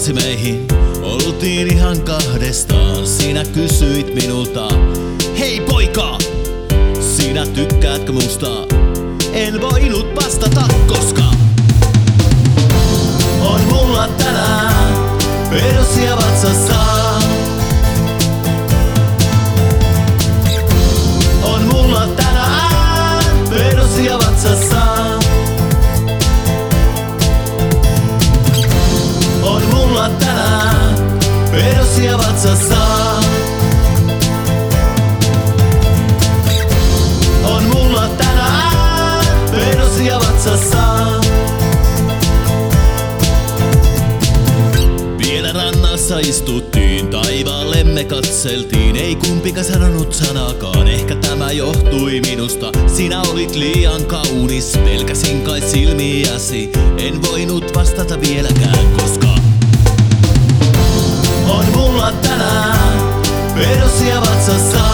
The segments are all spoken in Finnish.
törmäsi meihin. Oltiin ihan kahdestaan, sinä kysyit minulta: hei poika, sinä tykkäätkö musta? En voinut vastata, koska on mulla tänään persia vatsassa. On mulla tänään persia vatsassa. On mulla tänään persia vatsassa. On mulla tänään persia vatsassa. Vielä rannassa istuttiin, taivaallemme katseltiin. Ei kumpikaan sanonut sanakaan, ehkä tämä johtui minusta. Sinä olit liian kaunis, pelkäsin kai silmiäsi. En voinut vastata vieläkään, koska on mulla tänään persia vatsassa.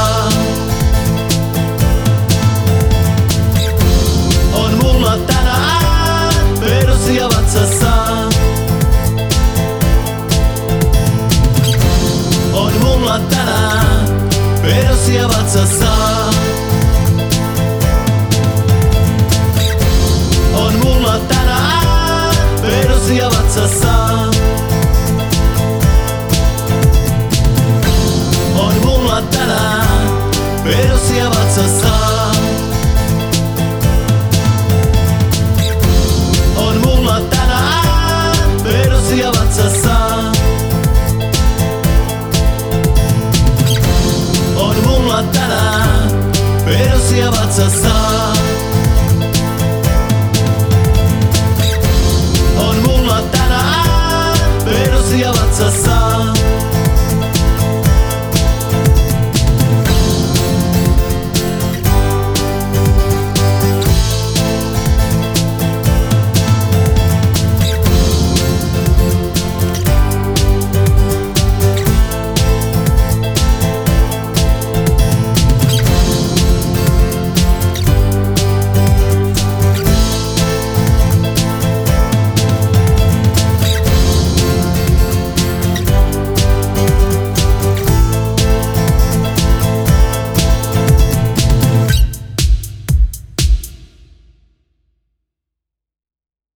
On mulla tänään persia vatsassa. On mulla tänään persia vatsassa. On mulla tänään persia vatsassa. On mulla tänään persia vatsassa. On mulla tänään persia vatsassa. On mulla tänään persia vatsassa.